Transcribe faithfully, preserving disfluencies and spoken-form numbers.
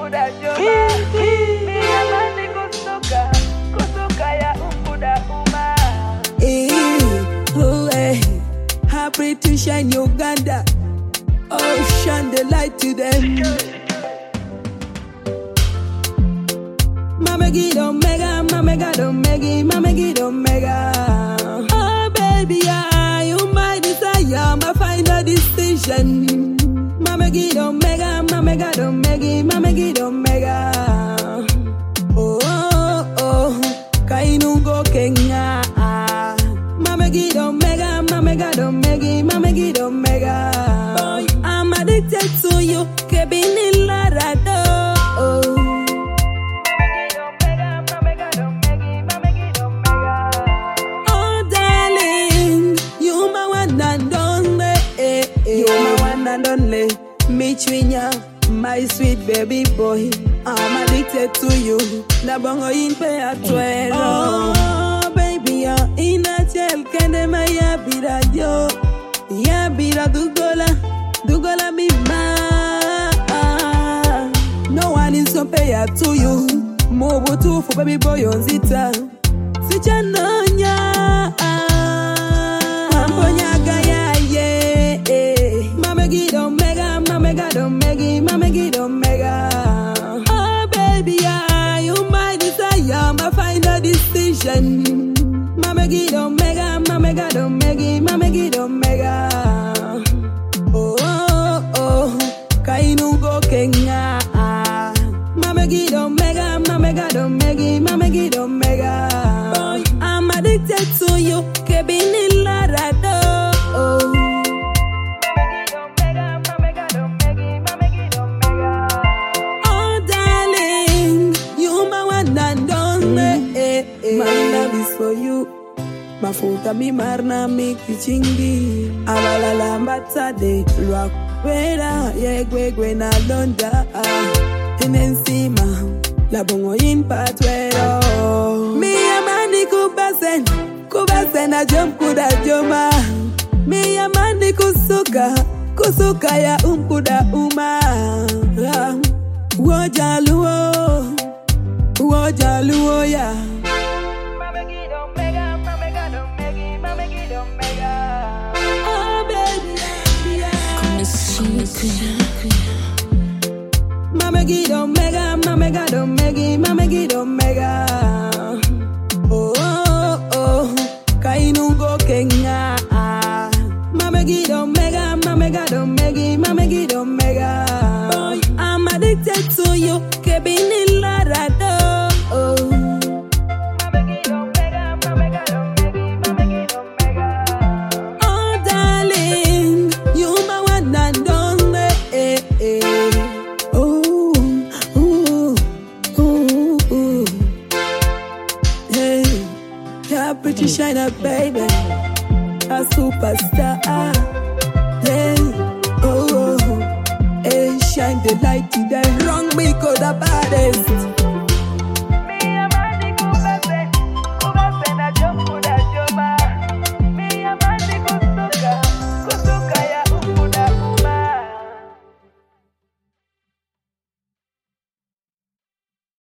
umkuda joma. Mia mani kusuka, kusuka ya umkuda uma. Eh, oh eh, happy to shine Uganda. Oh, shine the light to them. Mama get omega, mama got omega, mama get omega. Oh baby, yeah, you my desire, my final decision. Mama get omega, mama got omega, mama get omega. Oh oh oh, kainungo Kenya. Mama get omega, mama got omega, mama get omega. Boy, I'm addicted to you, Kebini Larado. Oh. And only me chwinya, my sweet baby boy. I'm addicted to you. Na bongo in pay a twelve. Oh baby, you're in a jail. Kende ma ya bira yo, ya bira dugola, dugola mi ma. No one is so pay up to you. Mobo tu for baby boy on zita. Sicha nonya. Amponya gaya ye. Mama get omega, mama got omega, mama get omega. Oh baby, yeah, you my desire, my final decision. Mama get omega, mama got omega, mama get omega. Oh oh oh, kainungo Kenya. Mama get omega, mama got omega, mama get omega. Boy, I'm addicted to you, Kebini Larado. Oh. My love is for you. Mafuta mi marna mi kichingi. Abala lambata de luak. Wera yegwe gwe na londa. Enensima la bongo in patwero. Mi amani kubasen, kubasen a jom kuda joma. Mi amani kusuka, kusuka ya umkuda uma. Wojaluo, wojaluo ya. Mama get omega, mama got omega, mama get omega. Oh oh oh, kainungo Kenya. Mama get omega, mama got omega, mama get omega. Boy, I'm addicted to you, Kebini Larado. Oh. Pretty shine up, baby, a superstar. Hey, oh, oh, hey, shine the light to the wrong me, go the baddest.